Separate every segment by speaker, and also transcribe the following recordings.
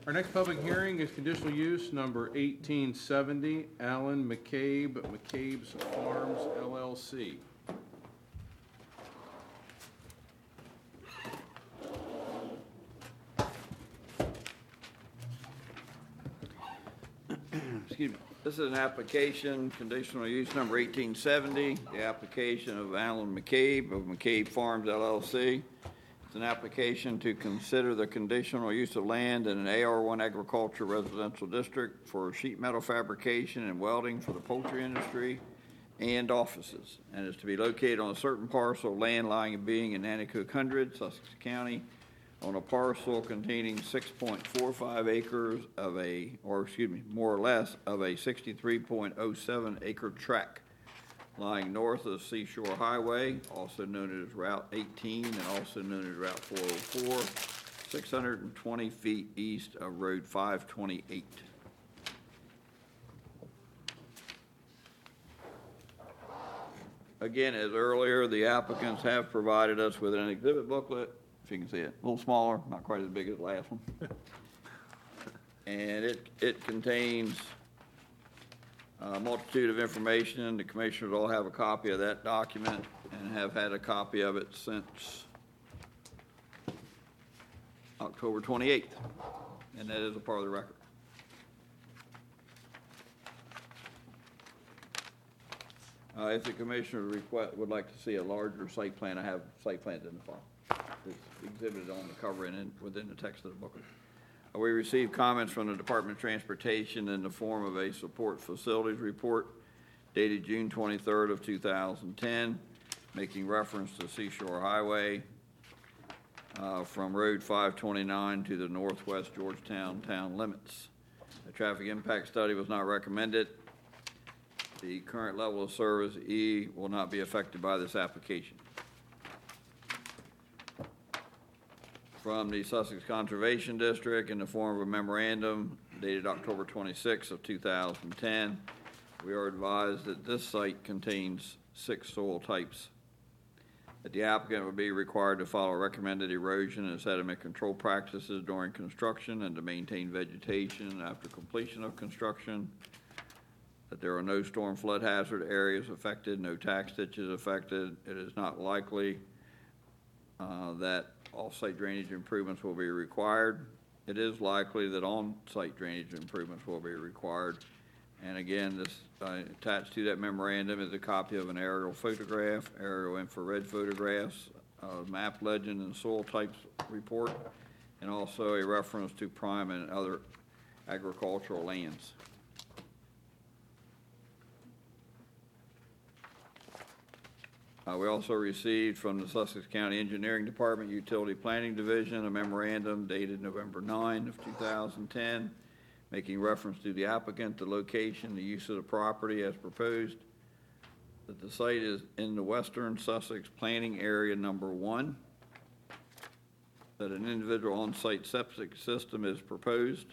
Speaker 1: Our next public hearing is conditional use number 1870, Alan McCabe, McCabe's Farms LLC.
Speaker 2: Excuse me. This is an application, conditional use number 1870, the application of Alan McCabe of McCabe Farms LLC. It's an application to consider the conditional use of land in an AR1 agriculture residential district for sheet metal fabrication and welding for the poultry industry and offices, and is to be located on a certain parcel of land lying and being in Nanticoke Hundred, Sussex County, on a parcel containing 6.45 acres of more or less, of a 63.07 acre tract lying north of Seashore Highway, also known as Route 18 and also known as Route 404, 620 feet east of Road 528. Again, as earlier, the applicants have provided us with an exhibit booklet. If you can see it, a little smaller, not quite as big as the last one. And it contains a multitude of information. The commissioners all have a copy of that document and have had a copy of it since October 28th, and that is a part of the record. If the commissioner would like to see a larger site plan, I have site plans in the file. It's exhibited on the cover and within the text of the booklet. We received comments from the Department of Transportation in the form of a support facilities report dated June 23rd of 2010, making reference to Seashore Highway from Road 529 to the northwest Georgetown town limits. A traffic impact study was not recommended. The current level of service, E, will not be affected by this application. From the Sussex Conservation District in the form of a memorandum dated October 26 of 2010, we are advised that this site contains 6 soil types, that the applicant would be required to follow recommended erosion and sediment control practices during construction and to maintain vegetation after completion of construction, that there are no storm flood hazard areas affected, no tax ditches affected. It is not likely that off-site drainage improvements will be required. It is likely that on-site drainage improvements will be required. And again, this attached to that memorandum is a copy of an aerial photograph, aerial infrared photographs, map legend and soil types report, and also a reference to prime and other agricultural lands. We also received from the Sussex County Engineering Department Utility Planning Division a memorandum dated November 9 of 2010, making reference to the applicant, the location, the use of the property as proposed, that the site is in the Western Sussex Planning Area Number 1, that an individual on-site septic system is proposed,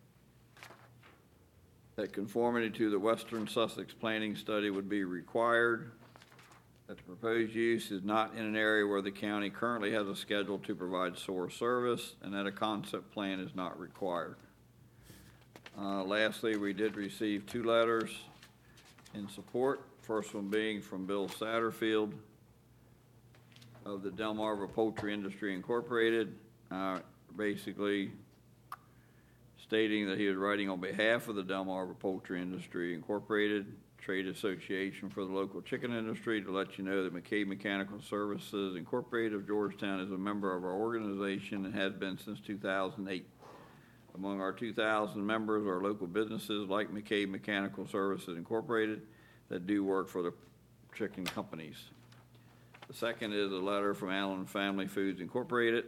Speaker 2: that conformity to the Western Sussex Planning Study would be required, that the proposed use is not in an area where the county currently has a schedule to provide sewer service, and that a concept plan is not required. Lastly, we did receive 2 letters in support. First one being from Bill Satterfield of the Delmarva Poultry Industry Incorporated, basically stating that he was writing on behalf of the Delmarva Poultry Industry Incorporated Trade Association for the local chicken industry, to let you know that McCabe Mechanical Services Incorporated of Georgetown is a member of our organization and has been since 2008. Among our 2,000 members are local businesses like McCabe Mechanical Services Incorporated that do work for the chicken companies. The second is a letter from Allen Family Foods Incorporated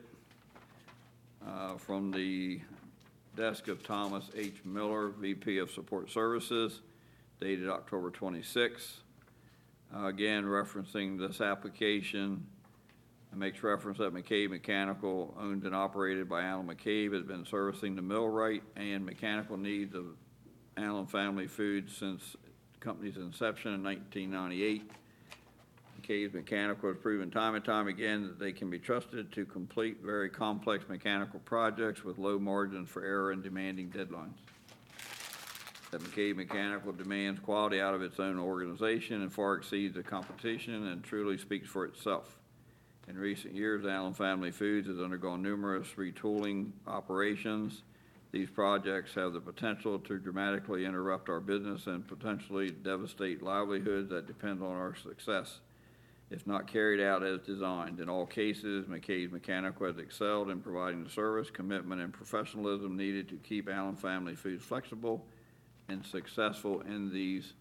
Speaker 2: from the desk of Thomas H. Miller, VP of Support Services, dated October 26. Again, referencing this application, it makes reference that McCabe Mechanical, owned and operated by Alan McCabe, has been servicing the millwright and mechanical needs of Allen Family Foods since the company's inception in 1998. McCabe's Mechanical has proven time and time again that they can be trusted to complete very complex mechanical projects with low margins for error and demanding deadlines. That McCabe Mechanical demands quality out of its own organization and far exceeds the competition and truly speaks for itself. In recent years, Allen Family Foods has undergone numerous retooling operations. These projects have the potential to dramatically interrupt our business and potentially devastate livelihoods that depend on our success if not carried out as designed. In all cases, McCabe's Mechanical has excelled in providing the service, commitment, and professionalism needed to keep Allen Family Foods flexible and successful in these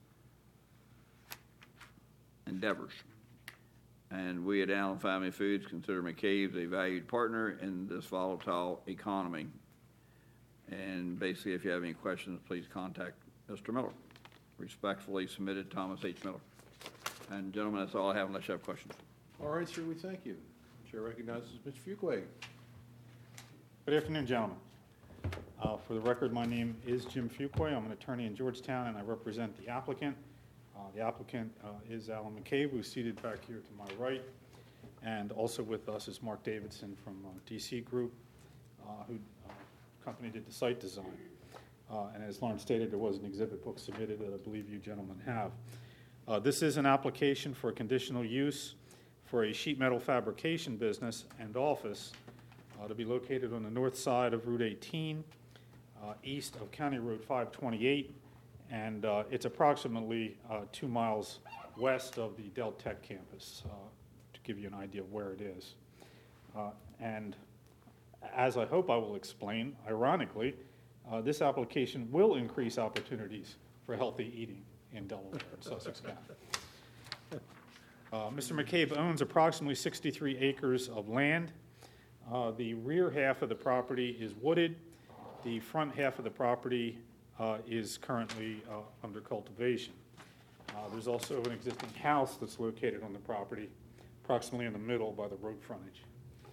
Speaker 2: endeavors. And we at Allen Family Foods consider McCabe's a valued partner in this volatile economy. And basically, if you have any questions, please contact Mr. Miller. Respectfully submitted, Thomas H. Miller. And gentlemen, that's all I have unless you have questions.
Speaker 1: All right, sir, we thank you. Chair recognizes Mr. Fuqua.
Speaker 3: Good afternoon, gentlemen. For the record, my name is Jim Fuqua. I'm an attorney in Georgetown, and I represent the applicant. The applicant is Alan McCabe, who's seated back here to my right. And also with us is Mark Davidson from DC Group, who company did the site design. And as Lawrence stated, there was an exhibit book submitted that I believe you gentlemen have. This is an application for conditional use for a sheet metal fabrication business and office to be located on the north side of Route 18, east of County Road 528, and it's approximately 2 miles west of the Del Tech campus, to give you an idea of where it is. And as I hope I will explain, ironically, this application will increase opportunities for healthy eating in Delaware and Sussex County. Mr. McCabe owns approximately 63 acres of land. The rear half of the property is wooded. The front half of the property is currently under cultivation. There's also an existing house that's located on the property, approximately in the middle by the road frontage.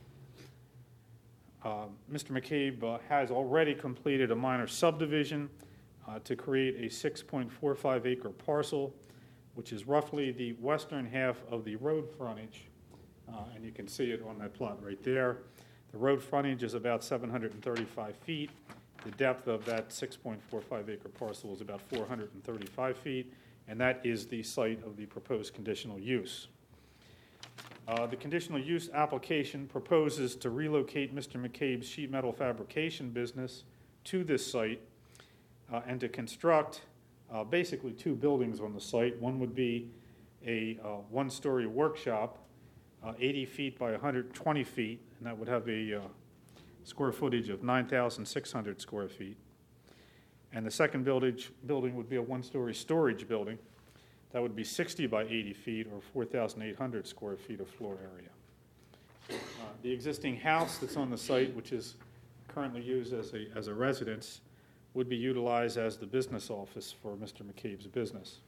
Speaker 3: Mr. McCabe has already completed a minor subdivision to create a 6.45 acre parcel, which is roughly the western half of the road frontage, and you can see it on that plot right there. The road frontage is about 735 feet. The depth of that 6.45 acre parcel is about 435 feet, and that is the site of the proposed conditional use. The conditional use application proposes to relocate Mr. McCabe's sheet metal fabrication business to this site and to construct basically 2 buildings on the site. One would be a one-story workshop, 80 feet by 120 feet, and that would have a square footage of 9,600 square feet. And the second building would be a one-story storage building. That would be 60 by 80 feet or 4,800 square feet of floor area. The existing house that's on the site, which is currently used as a residence, would be utilized as the business office for Mr. McCabe's business.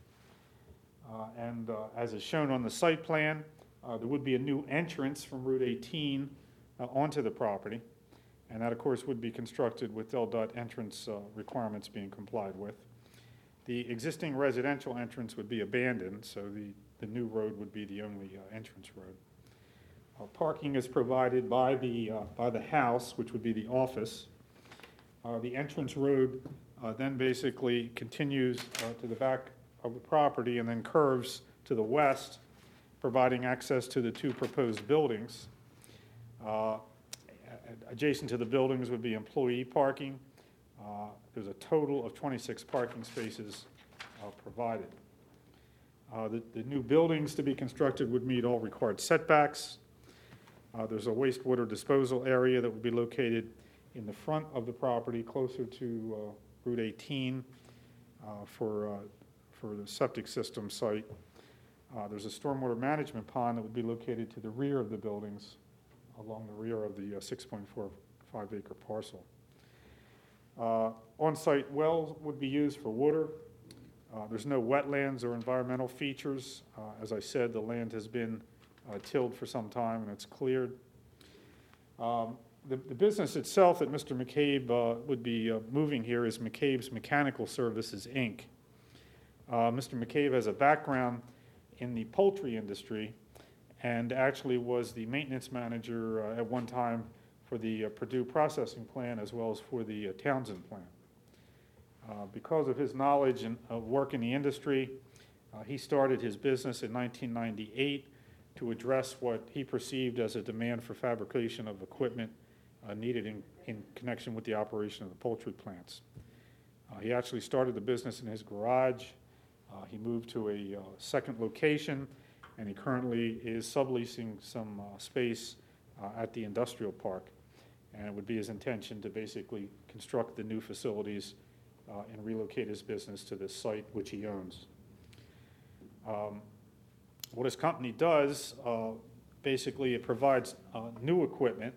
Speaker 3: And as is shown on the site plan, there would be a new entrance from Route 18 onto the property, and that, of course, would be constructed with DelDOT entrance requirements being complied with. The existing residential entrance would be abandoned, so the new road would be the only entrance road. Parking is provided by the house, which would be the office. The entrance road then basically continues to the back of the property and then curves to the west, providing access to the 2 proposed buildings. Adjacent to the buildings would be employee parking. There's a total of 26 parking spaces provided. The new buildings to be constructed would meet all required setbacks. There's a wastewater disposal area that would be located in the front of the property, closer to Route 18 for the septic system site. There's a stormwater management pond that would be located to the rear of the buildings, along the rear of the 6.45 acre parcel. On-site wells would be used for water. There's no wetlands or environmental features. As I said, the land has been tilled for some time and it's cleared. The business itself that Mr. McCabe would be moving here is McCabe's Mechanical Services, Inc. Mr. McCabe has a background in the poultry industry, and actually was the maintenance manager at one time for the Purdue processing plant as well as for the Townsend plant. Because of his knowledge and work in the industry, he started his business in 1998 to address what he perceived as a demand for fabrication of equipment needed in connection with the operation of the poultry plants. He actually started the business in his garage. He moved to a second location, and he currently is subleasing some space at the industrial park. And it would be his intention to basically construct the new facilities and relocate his business to this site, which he owns. What his company does, basically it provides new equipment,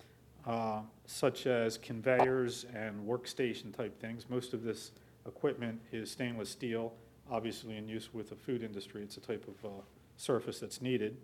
Speaker 3: such as conveyors and workstation type things. Most of this equipment is stainless steel, obviously in use with the food industry. It's a type of surface that's needed.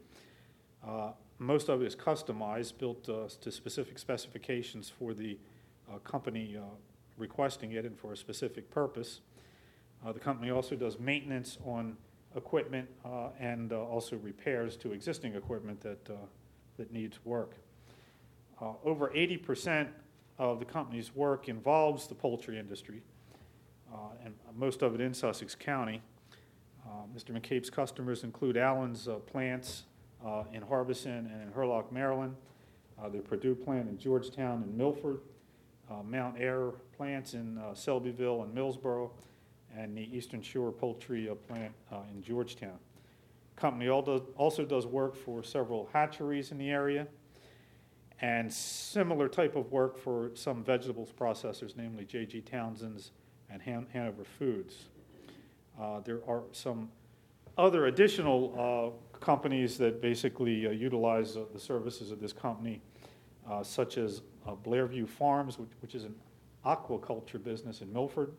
Speaker 3: Most of it is customized, built to specific specifications for the company requesting it and for a specific purpose. The company also does maintenance on equipment and also repairs to existing equipment that needs work. Over 80% of the company's work involves the poultry industry, and most of it in Sussex County. Mr. McCabe's customers include Allen's plants in Harbison and in Hurlock, Maryland, the Purdue plant in Georgetown and Milford, Mount Air plants in Selbyville and Millsboro, and the Eastern Shore Poultry plant in Georgetown. The company also does work for several hatcheries in the area, and similar type of work for some vegetables processors, namely J.G. Townsend's and Hanover Foods. There are some other additional companies that basically utilize the services of this company, such as Blairview Farms, which is an aquaculture business in Milford,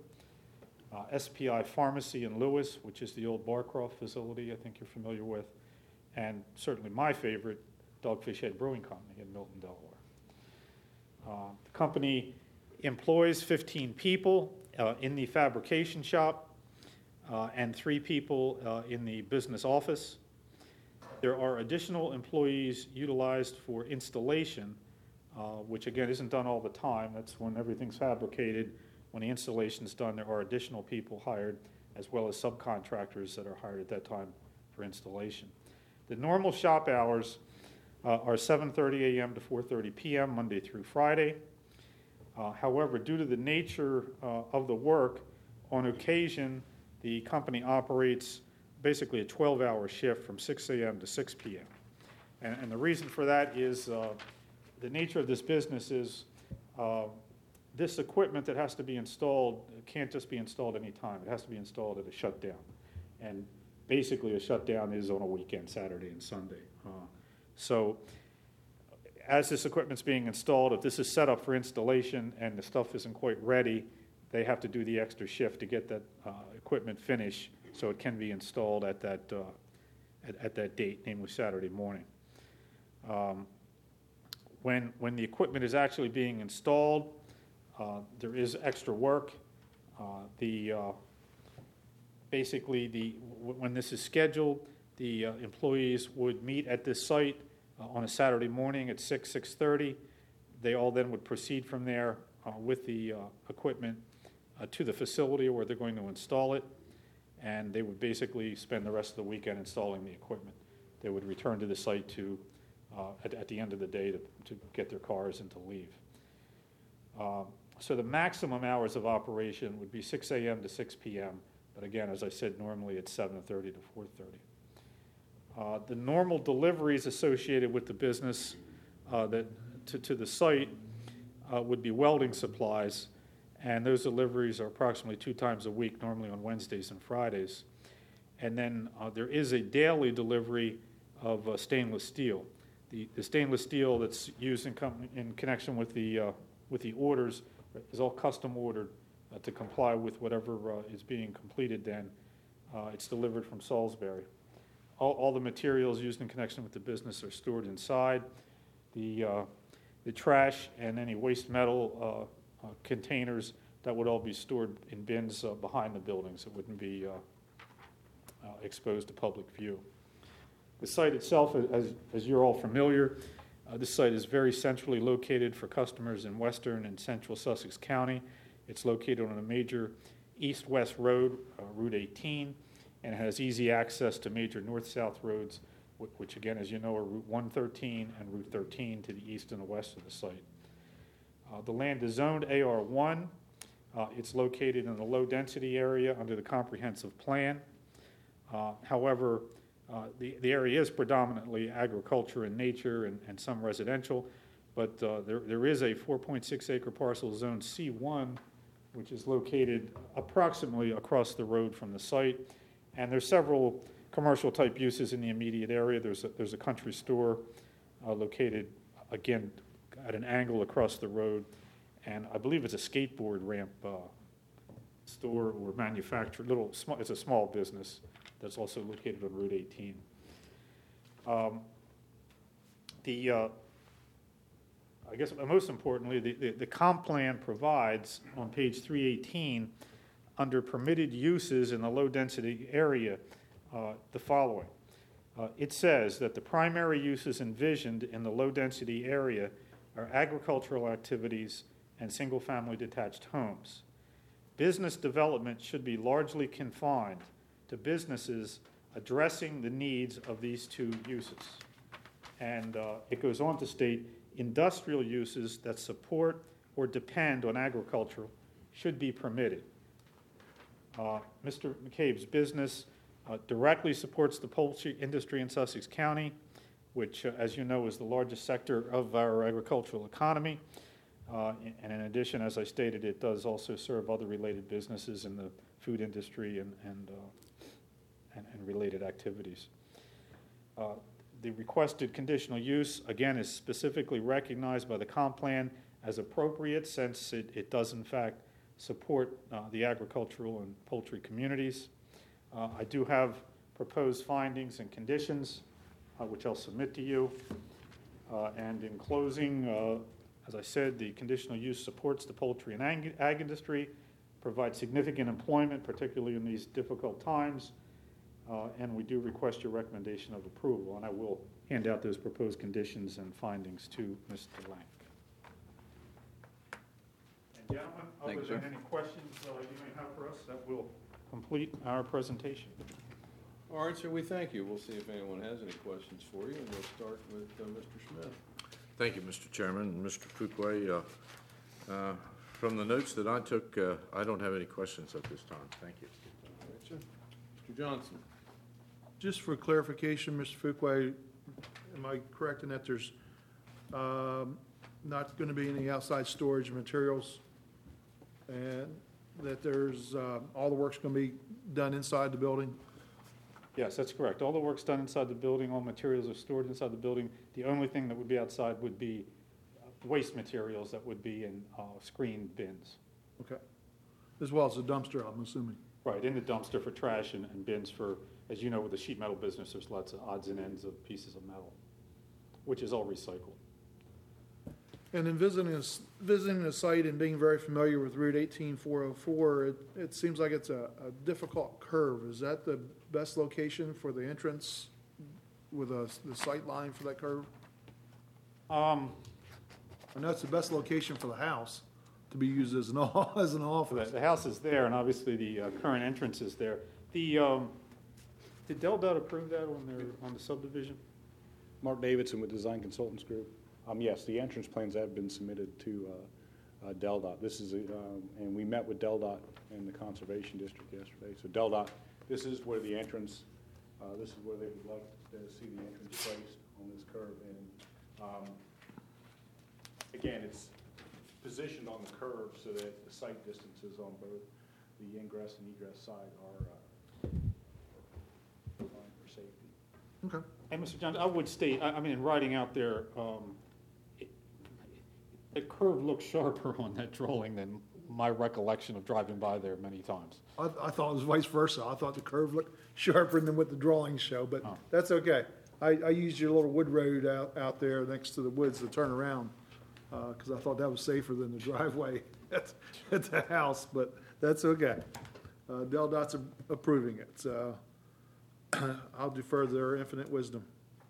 Speaker 3: SPI Pharmacy in Lewis, which is the old Barcroft facility I think you're familiar with, and certainly my favorite, Dogfish Head Brewing Company in Milton, Delaware. The company employs 15 people in the fabrication shop and 3 people in the business office. There are additional employees utilized for installation, which again isn't done all the time. That's when everything's fabricated. When the installation's done, there are additional people hired, as well as subcontractors that are hired at that time for installation. The normal shop hours are 7:30 a.m. to 4:30 p.m. Monday through Friday. However, due to the nature of the work, on occasion the company operates basically a 12-hour shift from 6 a.m. to 6 p.m. And the reason for that is the nature of this business is this equipment that has to be installed can't just be installed any time. It has to be installed at a shutdown. And basically a shutdown is on a weekend, Saturday and Sunday. So as this equipment's being installed, if this is set up for installation and the stuff isn't quite ready, they have to do the extra shift to get that equipment finished so it can be installed at that date, namely Saturday morning. When the equipment is actually being installed, there is extra work. When this is scheduled, the employees would meet at this site on a Saturday morning at 6:30. They all then would proceed from there with the equipment to the facility where they're going to install it, and they would basically spend the rest of the weekend installing the equipment. They would return to the site at the end of the day to get their cars and to leave. So the maximum hours of operation would be 6 a.m. to 6 p.m., but again, as I said, normally it's 7:30 to 4:30. The normal deliveries associated with the business to the site would be welding supplies, and those deliveries are approximately 2 times a week, normally on Wednesdays and Fridays. And then there is a daily delivery of stainless steel. The stainless steel that's used in connection with the orders is all custom ordered to comply with whatever is being completed then. It's delivered from Salisbury. All the materials used in connection with the business are stored inside. The trash and any waste metal containers, that would all be stored in bins behind the buildings. It wouldn't be exposed to public view. The site itself, as you're all familiar, this site is very centrally located for customers in western and central Sussex County. It's located on a major east-west road, Route 18, and has easy access to major north-south roads, which again, as you know, are Route 113 and Route 13 to the east and the west of the site. The land is zoned AR1. It's located in the low-density area under the comprehensive plan. However, the area is predominantly agriculture in nature and some residential, but there is a 4.6 acre parcel zoned C1, which is located approximately across the road from the site. And there's several commercial type uses in the immediate area. There's a country store located, again, at an angle across the road. And I believe it's a skateboard ramp store or manufacturer. It's a small business that's also located on Route 18. I guess most importantly, the comp plan provides on page 318 under permitted uses in the low-density area the following. It says that the primary uses envisioned in the low-density area are agricultural activities and single-family detached homes. Business development should be largely confined to businesses addressing the needs of these two uses. And it goes on to state, industrial uses that support or depend on agriculture should be permitted. Mr. McCabe's business directly supports the poultry industry in Sussex County, which, as you know, is the largest sector of our agricultural economy. And in addition, as I stated, it does also serve other related businesses in the food industry and related activities. The requested conditional use, again, is specifically recognized by the comp plan as appropriate since it does, in fact, support the agricultural and poultry communities. I do have proposed findings and conditions, which I'll submit to you. And in closing, as I said, the conditional use supports the poultry and ag industry, provides significant employment, particularly in these difficult times, and we do request your recommendation of approval, and I will hand out those proposed conditions and findings to Mr. Lang. And gentlemen,
Speaker 2: Thank
Speaker 3: other
Speaker 2: you,
Speaker 3: than
Speaker 2: sir.
Speaker 3: any questions you may have for us, that will complete our presentation.
Speaker 1: All right, sir, we thank you. We'll see if anyone has any questions for you, and we'll start with Mr. Smith.
Speaker 4: Thank you, Mr. Chairman. Mr. Fuqua, from the notes that I took, I don't have any questions at this time. Thank you.
Speaker 1: All right, sir. Mr. Johnson.
Speaker 5: Just for clarification, Mr. Fuqua, am I correct in that there's not going to be any outside storage of materials, and that there's all the work's going to be done inside the building?
Speaker 3: Yes, that's correct. All the work's done inside the building. All materials are stored inside the building. The only thing that would be outside would be waste materials that would be in screened bins.
Speaker 5: Okay. As well as the dumpster, I'm assuming.
Speaker 3: Right, in the dumpster for trash and bins for, as you know, with the sheet metal business, there's lots of odds and ends of pieces of metal, which is all recycled.
Speaker 5: And in visiting the site and being very familiar with Route 18404, it seems like it's a difficult curve. Is that the best location for the entrance with the sight line for that curve? I know it's the best location for the house to be used as an office.
Speaker 3: The house is there, and obviously the current entrance is there. Did DelDOT approve that on the subdivision?
Speaker 6: Mark Davidson with Design Consultants Group. Yes, the entrance plans have been submitted to DelDOT. This is, and we met with DelDOT and the Conservation District yesterday. So DelDOT, this is where the entrance, this is where they would like to see the entrance placed on this curve. And again, it's positioned on the curve so that the sight distances on both the ingress and egress side are fine for safety.
Speaker 5: Okay.
Speaker 3: And Mr. Johnson, I would state, I mean, in writing out there, the curve looks sharper on that drawing than my recollection of driving by there many times.
Speaker 5: I thought it was vice versa. I thought the curve looked sharper than what the drawings show, but that's okay. I used your little wood road out there next to the woods to turn around because I thought that was safer than the driveway at the house, but that's okay. DelDOT's approving it. So I'll defer to their infinite wisdom.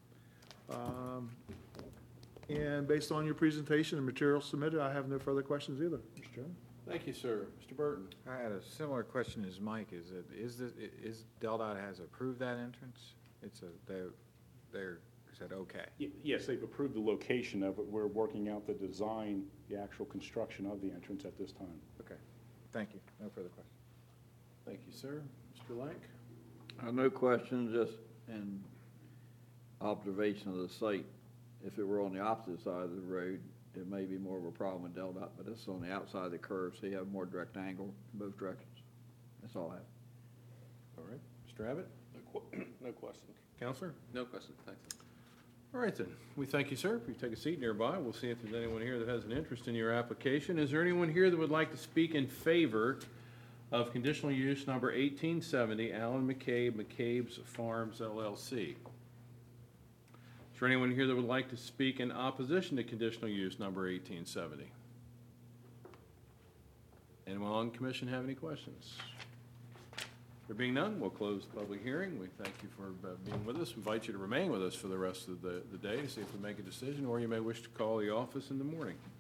Speaker 5: And based on your presentation and materials submitted, I have no further questions either, Mr. Chairman.
Speaker 1: Thank you, sir. Mr. Burton?
Speaker 7: I had a similar question as Mike. Is DelDOT has approved that entrance? They're said okay.
Speaker 6: Yes, they've approved the location of it. We're working out the design, the actual construction of the entrance at this time.
Speaker 7: Okay. Thank you. No further questions.
Speaker 1: Thank you, sir. Mr. Lank?
Speaker 2: No question, just in observation of the site. If it were on the opposite side of the road, it may be more of a problem with DelDOT, but it's on the outside of the curve, so you have more direct angle in both directions. That's all I have.
Speaker 1: All right. Mr. Abbott?
Speaker 8: No questions.
Speaker 1: Counselor?
Speaker 8: No questions, thanks.
Speaker 1: All right, then. We thank you, sir. If you take a seat nearby, we'll see if there's anyone here that has an interest in your application. Is there anyone here that would like to speak in favor of conditional use number 1870, Alan McCabe, McCabe's Farms LLC? Is there anyone here that would like to speak in opposition to conditional use number 1870? Anyone on the commission have any questions? There being none, we'll close the public hearing. We thank you for being with us. Invite you to remain with us for the rest of the day to see if we make a decision, or you may wish to call the office in the morning.